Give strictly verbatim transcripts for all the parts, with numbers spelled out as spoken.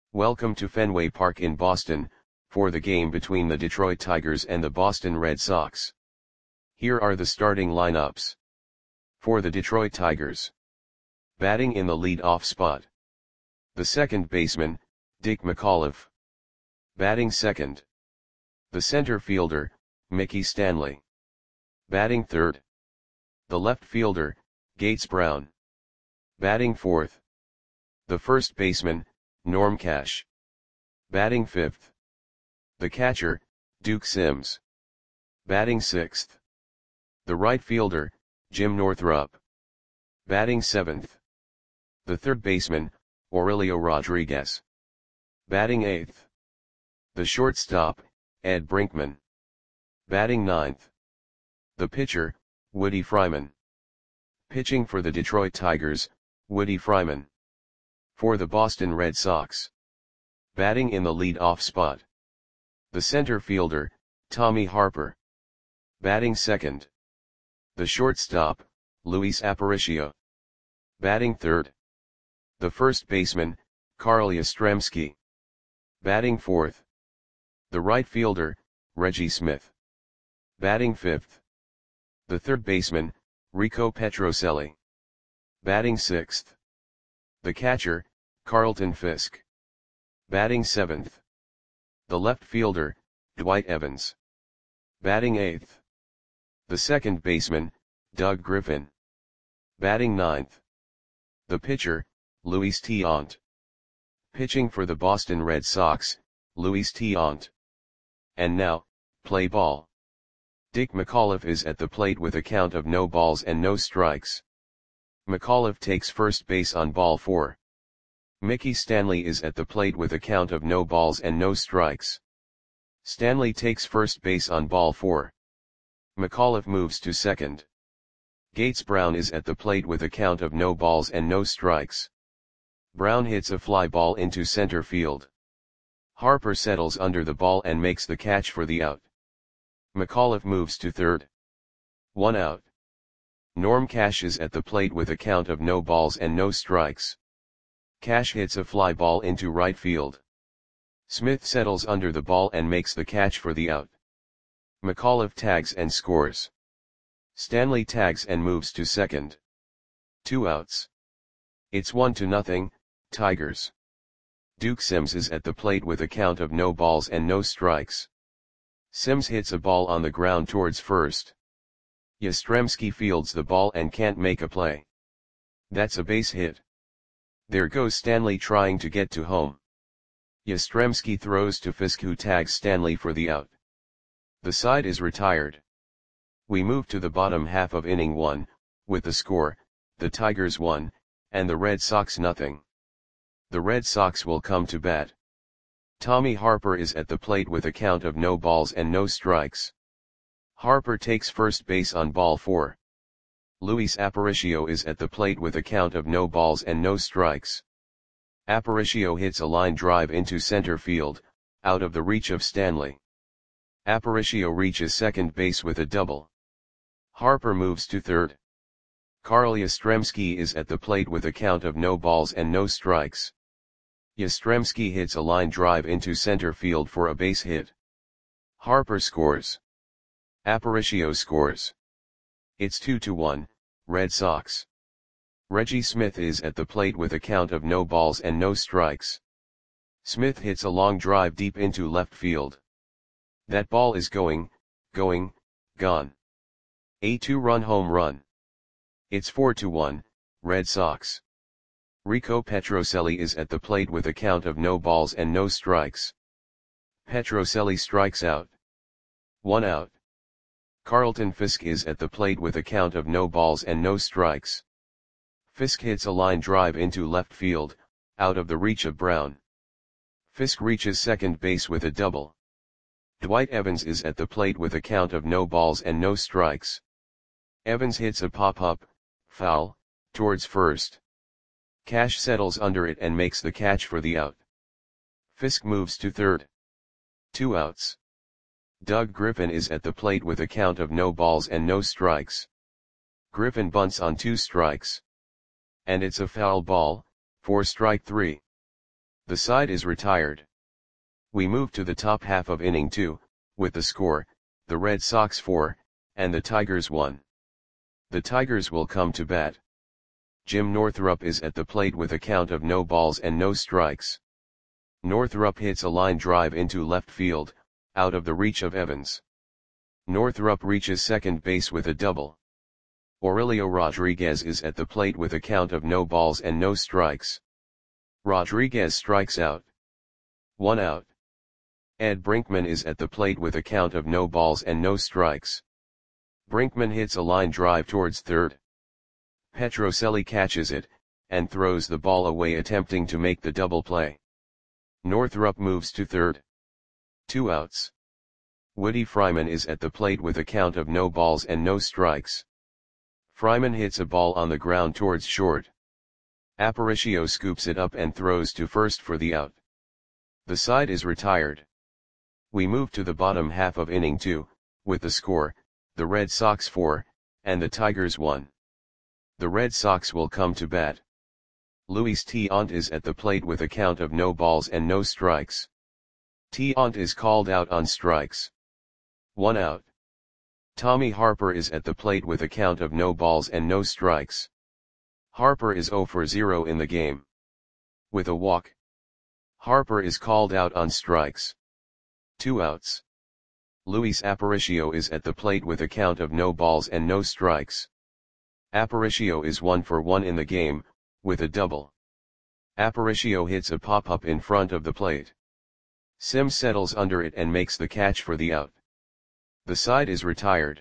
Welcome to Fenway Park in Boston, for the game between the Detroit Tigers and the Boston Red Sox. Here are the starting lineups. For the Detroit Tigers. Batting in the lead-off spot. The second baseman, Dick McAuliffe. Batting second. The center fielder, Mickey Stanley. Batting third. The left fielder, Gates Brown. Batting fourth. The first baseman, Norm Cash. Batting fifth. The catcher, Duke Sims. Batting sixth. The right fielder, Jim Northrup. Batting seventh. The third baseman, Aurelio Rodriguez. Batting eighth. The shortstop, Ed Brinkman. Batting ninth. The pitcher, Woody Fryman. Pitching for the Detroit Tigers, Woody Fryman. For the Boston Red Sox. Batting in the lead-off spot. The center fielder, Tommy Harper. Batting second. The shortstop, Luis Aparicio. Batting third. The first baseman, Carl Yastrzemski. Batting fourth. The right fielder, Reggie Smith. Batting fifth. The third baseman, Rico Petrocelli. Batting sixth. The catcher, Carlton Fisk. Batting seventh. The left fielder, Dwight Evans. Batting eighth. The second baseman, Doug Griffin. Batting ninth. The pitcher, Luis Tiant. Pitching for the Boston Red Sox, Luis Tiant. And now, play ball. Dick McAuliffe is at the plate with a count of no balls and no strikes. McAuliffe takes first base on ball four. Mickey Stanley is at the plate with a count of no balls and no strikes. Stanley takes first base on ball four. McAuliffe moves to second. Gates Brown is at the plate with a count of no balls and no strikes. Brown hits a fly ball into center field. Harper settles under the ball and makes the catch for the out. McAuliffe moves to third. One out. Norm Cash is at the plate with a count of no balls and no strikes. Cash hits a fly ball into right field. Smith settles under the ball and makes the catch for the out. McAuliffe tags and scores. Stanley tags and moves to second. Two outs. It's one to nothing, Tigers. Duke Sims is at the plate with a count of no balls and no strikes. Sims hits a ball on the ground towards first. Yastrzemski fields the ball and can't make a play. That's a base hit. There goes Stanley trying to get to home. Yastrzemski throws to Fisk, who tags Stanley for the out. The side is retired. We move to the bottom half of inning one, with the score, the Tigers one, and the Red Sox nothing. The Red Sox will come to bat. Tommy Harper is at the plate with a count of no balls and no strikes. Harper takes first base on ball four. Luis Aparicio is at the plate with a count of no balls and no strikes. Aparicio hits a line drive into center field, out of the reach of Stanley. Aparicio reaches second base with a double. Harper moves to third. Carl Yastrzemski is at the plate with a count of no balls and no strikes. Yastrzemski hits a line drive into center field for a base hit. Harper scores. Aparicio scores. It's two to one, Red Sox. Reggie Smith is at the plate with a count of no balls and no strikes. Smith hits a long drive deep into left field. That ball is going, going, gone. A two-run home run. It's four to one, Red Sox. Rico Petrocelli is at the plate with a count of no balls and no strikes. Petrocelli strikes out. One out. Carlton Fisk is at the plate with a count of no balls and no strikes. Fisk hits a line drive into left field, out of the reach of Brown. Fisk reaches second base with a double. Dwight Evans is at the plate with a count of no balls and no strikes. Evans hits a pop-up, foul, towards first. Cash settles under it and makes the catch for the out. Fisk moves to third. Two outs. Doug Griffin is at the plate with a count of no balls and no strikes. Griffin bunts on two strikes. And it's a foul ball, for strike three. The side is retired. We move to the top half of inning two, with the score, the Red Sox four, and the Tigers one. The Tigers will come to bat. Jim Northrup is at the plate with a count of no balls and no strikes. Northrup hits a line drive into left field, out of the reach of Evans. Northrup reaches second base with a double. Aurelio Rodriguez is at the plate with a count of no balls and no strikes. Rodriguez strikes out. One out. Ed Brinkman is at the plate with a count of no balls and no strikes. Brinkman hits a line drive towards third. Petrocelli catches it, and throws the ball away attempting to make the double play. Northrup moves to third. Two outs. Woody Fryman is at the plate with a count of no balls and no strikes. Fryman hits a ball on the ground towards short. Aparicio scoops it up and throws to first for the out. The side is retired. We move to the bottom half of inning two, with the score, the Red Sox four, and the Tigers one. The Red Sox will come to bat. Luis Tiant is at the plate with a count of no balls and no strikes. Tiant is called out on strikes. One out. Tommy Harper is at the plate with a count of no balls and no strikes. Harper is zero for zero in the game. With a walk. Harper is called out on strikes. Two outs. Luis Aparicio is at the plate with a count of no balls and no strikes. Aparicio is one for one in the game, with a double. Aparicio hits a pop-up in front of the plate. Sims settles under it and makes the catch for the out. The side is retired.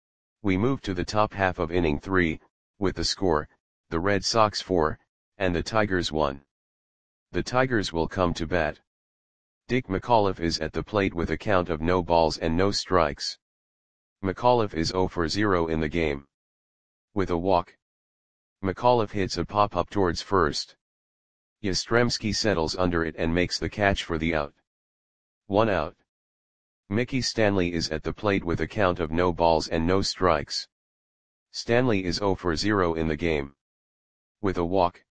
We move to the top half of inning three, with the score, the Red Sox four, and the Tigers one. The Tigers will come to bat. Dick McAuliffe is at the plate with a count of no balls and no strikes. McAuliffe is zero for zero in the game. With a walk. McAuliffe hits a pop-up towards first. Yastrzemski settles under it and makes the catch for the out. One out. Mickey Stanley is at the plate with a count of no balls and no strikes. Stanley is zero for zero in the game. With a walk.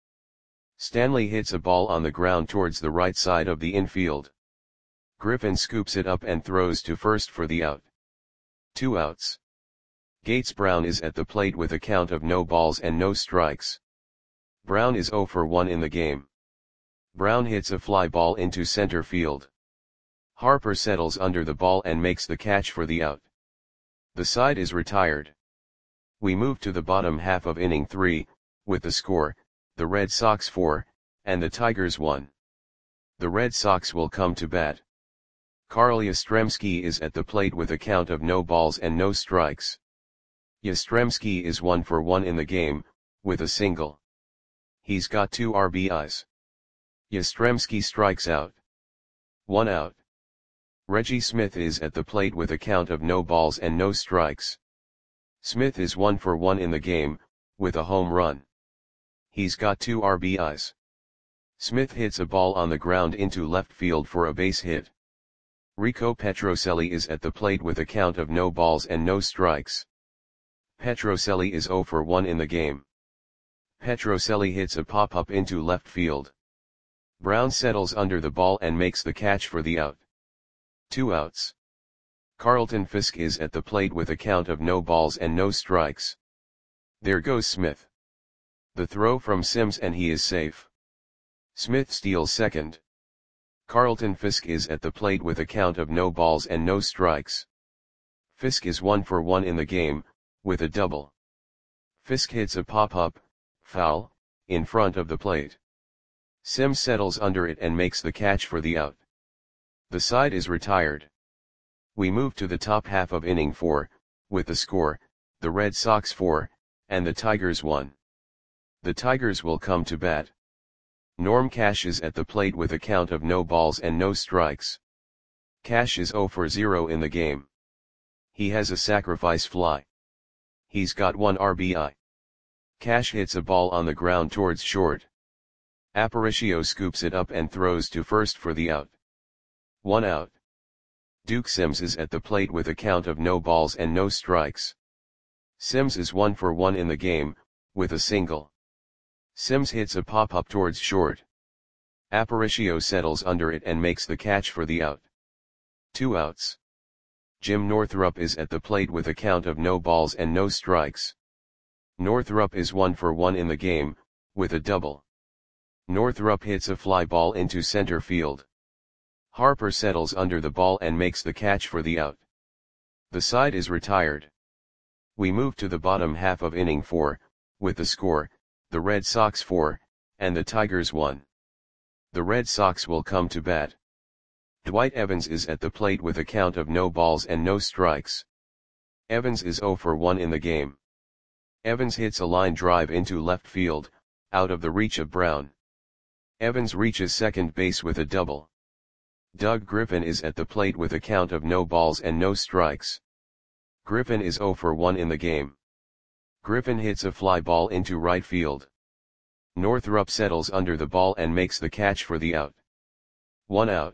Stanley hits a ball on the ground towards the right side of the infield. Griffin scoops it up and throws to first for the out. Two outs. Gates Brown is at the plate with a count of no balls and no strikes. Brown is zero for one in the game. Brown hits a fly ball into center field. Harper settles under the ball and makes the catch for the out. The side is retired. We move to the bottom half of inning three, with the score, the Red Sox four, and the Tigers one. The Red Sox will come to bat. Carl Yastrzemski is at the plate with a count of no balls and no strikes. Yastrzemski is one for one in the game, with a single. He's got two R B Is. Yastrzemski strikes out. One out. Reggie Smith is at the plate with a count of no balls and no strikes. Smith is one for one in the game, with a home run. He's got two R B Is. Smith hits a ball on the ground into left field for a base hit. Rico Petrocelli is at the plate with a count of no balls and no strikes. Petrocelli is zero for one in the game. Petrocelli hits a pop-up into left field. Brown settles under the ball and makes the catch for the out. Two outs. Carlton Fisk is at the plate with a count of no balls and no strikes. There goes Smith. The throw from Sims and he is safe. Smith steals second. Carlton Fisk is at the plate with a count of no balls and no strikes. Fisk is one for one in the game, with a double. Fisk hits a pop-up, foul, in front of the plate. Sims settles under it and makes the catch for the out. The side is retired. We move to the top half of inning four, with the score, the Red Sox four, and the Tigers one. The Tigers will come to bat. Norm Cash is at the plate with a count of no balls and no strikes. Cash is zero for zero in the game. He has a sacrifice fly. He's got one R B I. Cash hits a ball on the ground towards short. Aparicio scoops it up and throws to first for the out. One out. Duke Sims is at the plate with a count of no balls and no strikes. Sims is one for one in the game, with a single. Sims hits a pop-up towards short. Aparicio settles under it and makes the catch for the out. Two outs. Jim Northrup is at the plate with a count of no balls and no strikes. Northrup is one for one in the game, with a double. Northrup hits a fly ball into center field. Harper settles under the ball and makes the catch for the out. The side is retired. We move to the bottom half of inning four, with the score, the Red Sox four, and the Tigers one. The Red Sox will come to bat. Dwight Evans is at the plate with a count of no balls and no strikes. Evans is zero for one in the game. Evans hits a line drive into left field, out of the reach of Brown. Evans reaches second base with a double. Doug Griffin is at the plate with a count of no balls and no strikes. Griffin is zero for one in the game. Griffin hits a fly ball into right field. Northrup settles under the ball and makes the catch for the out. One out.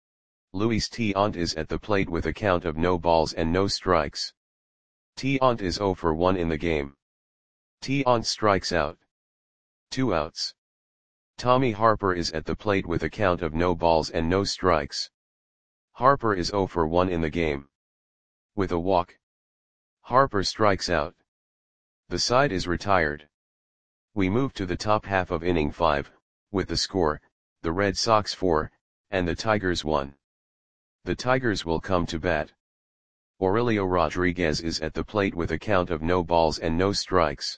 Luis Tiant is at the plate with a count of no balls and no strikes. Tiant is zero for one in the game. Tiant strikes out. Two outs. Tommy Harper is at the plate with a count of no balls and no strikes. Harper is zero for one in the game. With a walk. Harper strikes out. The side is retired. We move to the top half of inning five, with the score, the Red Sox four, and the Tigers one. The Tigers will come to bat. Aurelio Rodriguez is at the plate with a count of no balls and no strikes.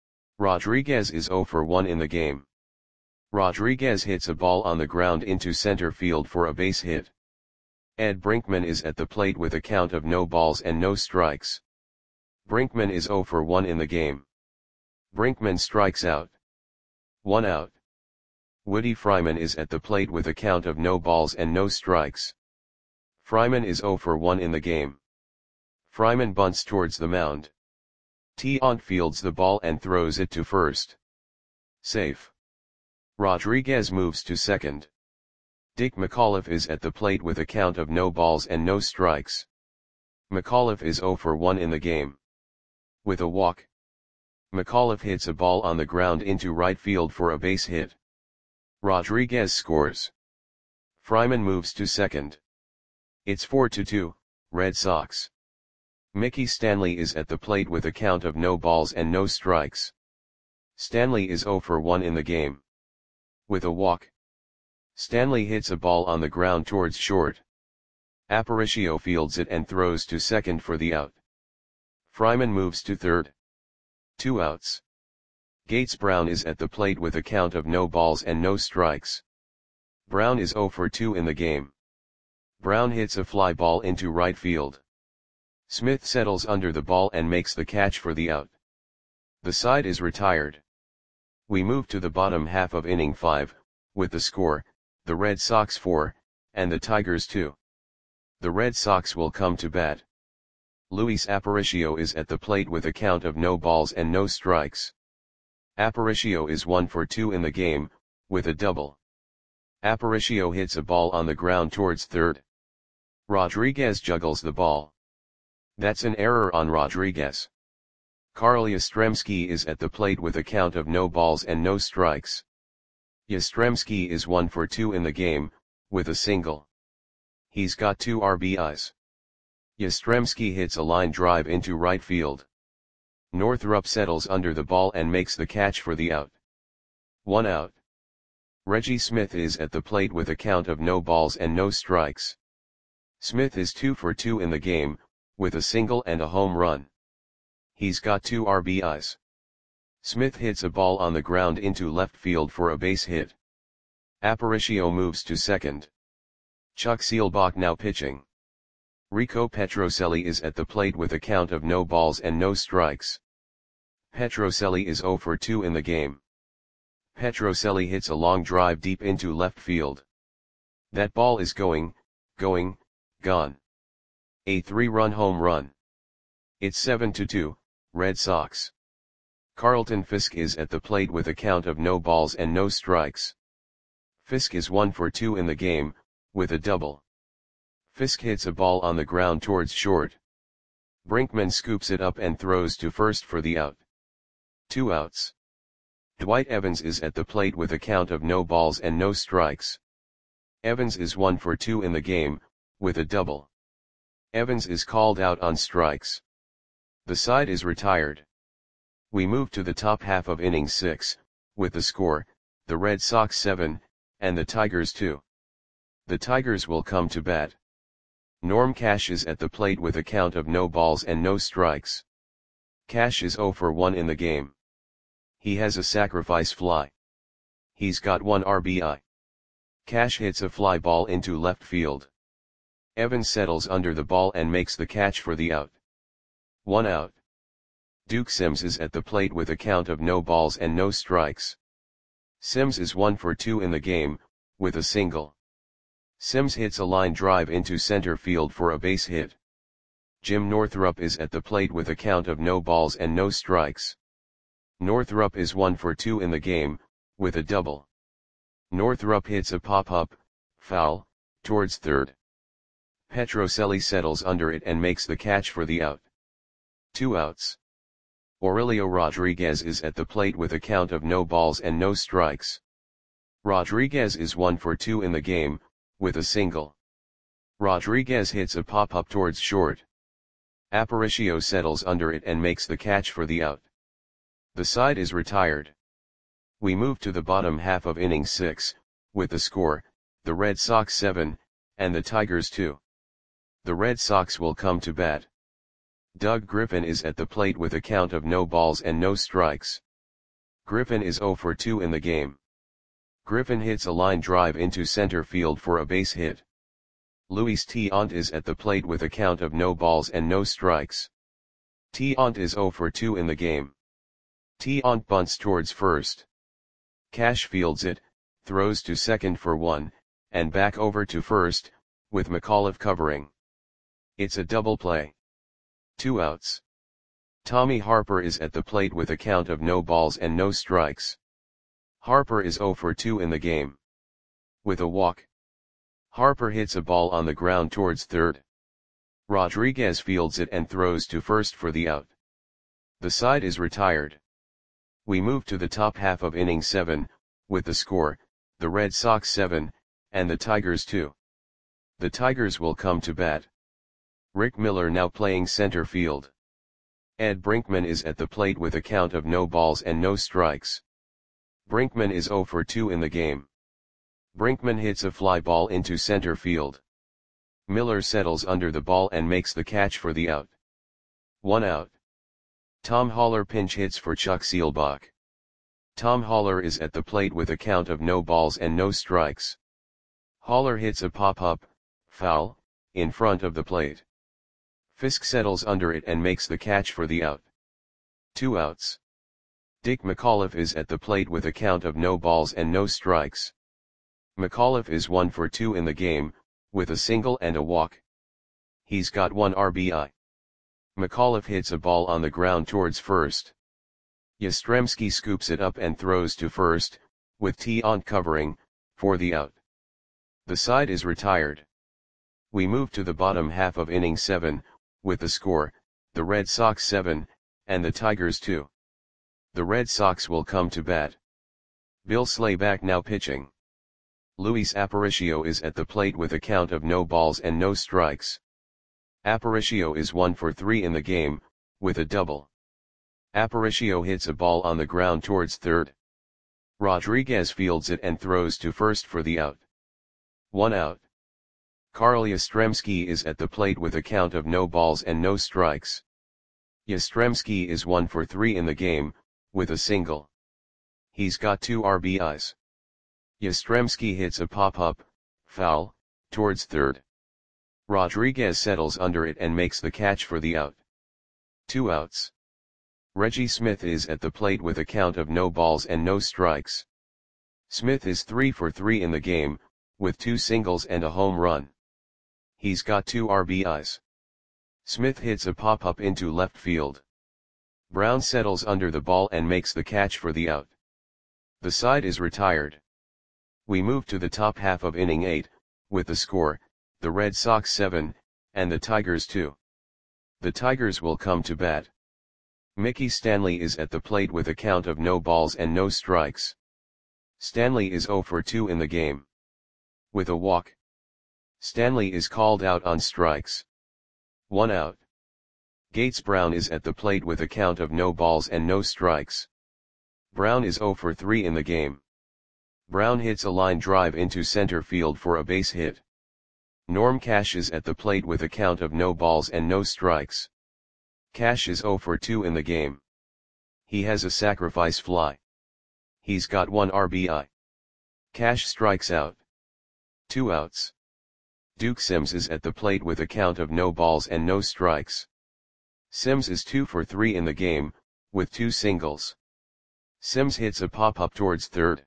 Rodriguez is zero for one in the game. Rodriguez hits a ball on the ground into center field for a base hit. Ed Brinkman is at the plate with a count of no balls and no strikes. Brinkman is zero for one in the game. Brinkman strikes out. One out. Woody Fryman is at the plate with a count of no balls and no strikes. Fryman is zero for one in the game. Fryman bunts towards the mound. Tiant fields the ball and throws it to first. Safe. Rodriguez moves to second. Dick McAuliffe is at the plate with a count of no balls and no strikes. McAuliffe is zero for one in the game. With a walk. McAuliffe hits a ball on the ground into right field for a base hit. Rodriguez scores. Fryman moves to second. It's four to two, Red Sox. Mickey Stanley is at the plate with a count of no balls and no strikes. Stanley is zero for one in the game. With a walk. Stanley hits a ball on the ground towards short. Aparicio fields it and throws to second for the out. Fryman moves to third. Two outs. Gates Brown is at the plate with a count of no balls and no strikes. Brown is zero for two in the game. Brown hits a fly ball into right field. Smith settles under the ball and makes the catch for the out. The side is retired. We move to the bottom half of inning five, with the score, the Red Sox four, and the Tigers two. The Red Sox will come to bat. Luis Aparicio is at the plate with a count of no balls and no strikes. Aparicio is one for two in the game, with a double. Aparicio hits a ball on the ground towards third. Rodriguez juggles the ball. That's an error on Rodriguez. Carl Yastrzemski is at the plate with a count of no balls and no strikes. Yastrzemski is one for two in the game, with a single. He's got two R B Is. Yastrzemski hits a line drive into right field. Northrup settles under the ball and makes the catch for the out. One out. Reggie Smith is at the plate with a count of no balls and no strikes. Smith is two for two in the game, with a single and a home run. He's got two R B Is. Smith hits a ball on the ground into left field for a base hit. Aparicio moves to second. Chuck Seelbach now pitching. Rico Petrocelli is at the plate with a count of no balls and no strikes. Petrocelli is zero for two in the game. Petrocelli hits a long drive deep into left field. That ball is going, going, gone. A three-run home run. It's seven to two, Red Sox. Carlton Fisk is at the plate with a count of no balls and no strikes. Fisk is one for two in the game, with a double. Fisk hits a ball on the ground towards short. Brinkman scoops it up and throws to first for the out. Two outs. Dwight Evans is at the plate with a count of no balls and no strikes. Evans is one for two in the game, with a double. Evans is called out on strikes. The side is retired. We move to the top half of inning six, with the score, the Red Sox seven, and the Tigers two. The Tigers will come to bat. Norm Cash is at the plate with a count of no balls and no strikes. Cash is zero for one in the game. He has a sacrifice fly. He's got one R B I. Cash hits a fly ball into left field. Evans settles under the ball and makes the catch for the out. One out. Duke Sims is at the plate with a count of no balls and no strikes. Sims is one for two in the game, with a single. Sims hits a line drive into center field for a base hit. Jim Northrup is at the plate with a count of no balls and no strikes. Northrup is one for two in the game, with a double. Northrup hits a pop-up, foul, towards third. Petrocelli settles under it and makes the catch for the out. Two outs. Aurelio Rodriguez is at the plate with a count of no balls and no strikes. Rodriguez is one for two in the game, with a single. Rodriguez hits a pop-up towards short. Aparicio settles under it and makes the catch for the out. The side is retired. We move to the bottom half of inning six, with the score, the Red Sox seven, and the Tigers two. The Red Sox will come to bat. Doug Griffin is at the plate with a count of no balls and no strikes. Griffin is zero for two in the game. Griffin hits a line drive into center field for a base hit. Luis Tiant is at the plate with a count of no balls and no strikes. Tiant is zero for two in the game. Tiant bunts towards first. Cash fields it, throws to second for one, and back over to first, with McAuliffe covering. It's a double play. Two outs. Tommy Harper is at the plate with a count of no balls and no strikes. Harper is zero for two in the game. With a walk. Harper hits a ball on the ground towards third. Rodriguez fields it and throws to first for the out. The side is retired. We move to the top half of inning seven, with the score, the Red Sox seven, and the Tigers two. The Tigers will come to bat. Rick Miller now playing center field. Ed Brinkman is at the plate with a count of no balls and no strikes. Brinkman is zero for two in the game. Brinkman hits a fly ball into center field. Miller settles under the ball and makes the catch for the out. One out. Tom Haller pinch hits for Chuck Seelbach. Tom Haller is at the plate with a count of no balls and no strikes. Haller hits a pop-up, foul, in front of the plate. Fisk settles under it and makes the catch for the out. Two outs. Dick McAuliffe is at the plate with a count of no balls and no strikes. McAuliffe is one for two in the game, with a single and a walk. He's got one R B I. McAuliffe hits a ball on the ground towards first. Yastrzemski scoops it up and throws to first, with Tiant covering, for the out. The side is retired. We move to the bottom half of inning seven, with the score, the Red Sox seven, and the Tigers two. The Red Sox will come to bat. Bill Slayback now pitching. Luis Aparicio is at the plate with a count of no balls and no strikes. Aparicio is one for three in the game, with a double. Aparicio hits a ball on the ground towards third. Rodriguez fields it and throws to first for the out. One out. Carl Yastrzemski is at the plate with a count of no balls and no strikes. Yastrzemski is one for three in the game, with a single. He's got two R B Is. Yastrzemski hits a pop-up, foul, towards third. Rodriguez settles under it and makes the catch for the out. Two outs. Reggie Smith is at the plate with a count of no balls and no strikes. Smith is three for three in the game, with two singles and a home run. He's got two R B Is. Smith hits a pop-up into left field. Brown settles under the ball and makes the catch for the out. The side is retired. We move to the top half of inning eight, with the score, the Red Sox seven, and the Tigers two. The Tigers will come to bat. Mickey Stanley is at the plate with a count of no balls and no strikes. Stanley is zero for two in the game. With a walk, Stanley is called out on strikes. One out. Gates Brown is at the plate with a count of no balls and no strikes. Brown is zero for three in the game. Brown hits a line drive into center field for a base hit. Norm Cash is at the plate with a count of no balls and no strikes. Cash is zero for two in the game. He has a sacrifice fly. He's got one R B I. Cash strikes out. Two outs. Duke Sims is at the plate with a count of no balls and no strikes. Sims is two for three in the game, with two singles. Sims hits a pop-up towards third.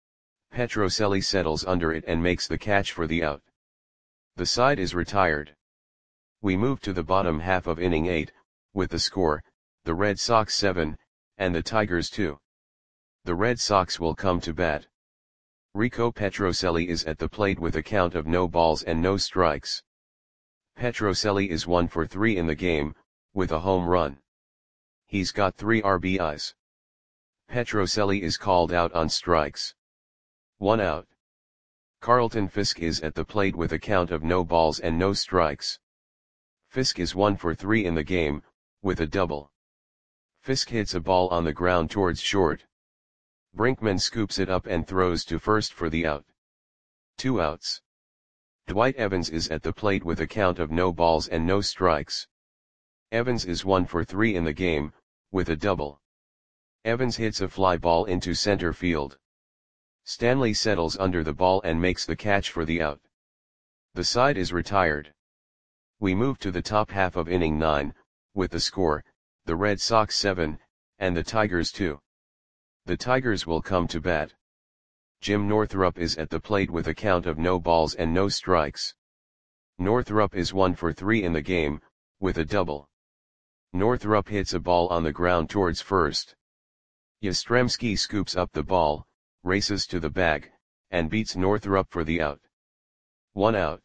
Petrocelli settles under it and makes the catch for the out. The side is retired. We move to the bottom half of inning eight, with the score, the Red Sox seven, and the Tigers two. The Red Sox will come to bat. Rico Petrocelli is at the plate with a count of no balls and no strikes. Petrocelli is one for three in the game, with a home run. He's got three R B Is. Petrocelli is called out on strikes. One out. Carlton Fisk is at the plate with a count of no balls and no strikes. Fisk is one for three in the game, with a double. Fisk hits a ball on the ground towards short. Brinkman scoops it up and throws to first for the out. Two outs. Dwight Evans is at the plate with a count of no balls and no strikes. Evans is one for three in the game, with a double. Evans hits a fly ball into center field. Stanley settles under the ball and makes the catch for the out. The side is retired. We move to the top half of inning nine, with the score, the Red Sox seven, and the Tigers two. The Tigers will come to bat. Jim Northrup is at the plate with a count of no balls and no strikes. Northrup is one for three in the game, with a double. Northrup hits a ball on the ground towards first. Yastrzemski scoops up the ball, races to the bag, and beats Northrup for the out. One out.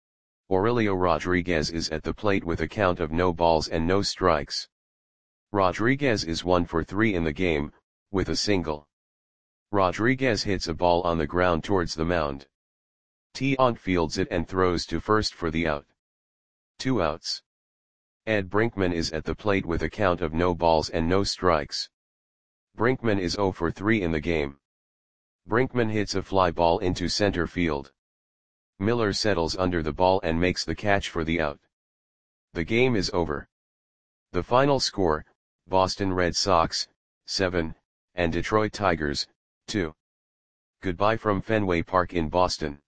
Aurelio Rodriguez is at the plate with a count of no balls and no strikes. Rodriguez is one for three in the game, with a single. Rodriguez hits a ball on the ground towards the mound. Tiant fields it and throws to first for the out. Two outs. Ed Brinkman is at the plate with a count of no balls and no strikes. Brinkman is zero for three in the game. Brinkman hits a fly ball into center field. Miller settles under the ball and makes the catch for the out. The game is over. The final score, Boston Red Sox, seven, and Detroit Tigers, two. Goodbye from Fenway Park in Boston.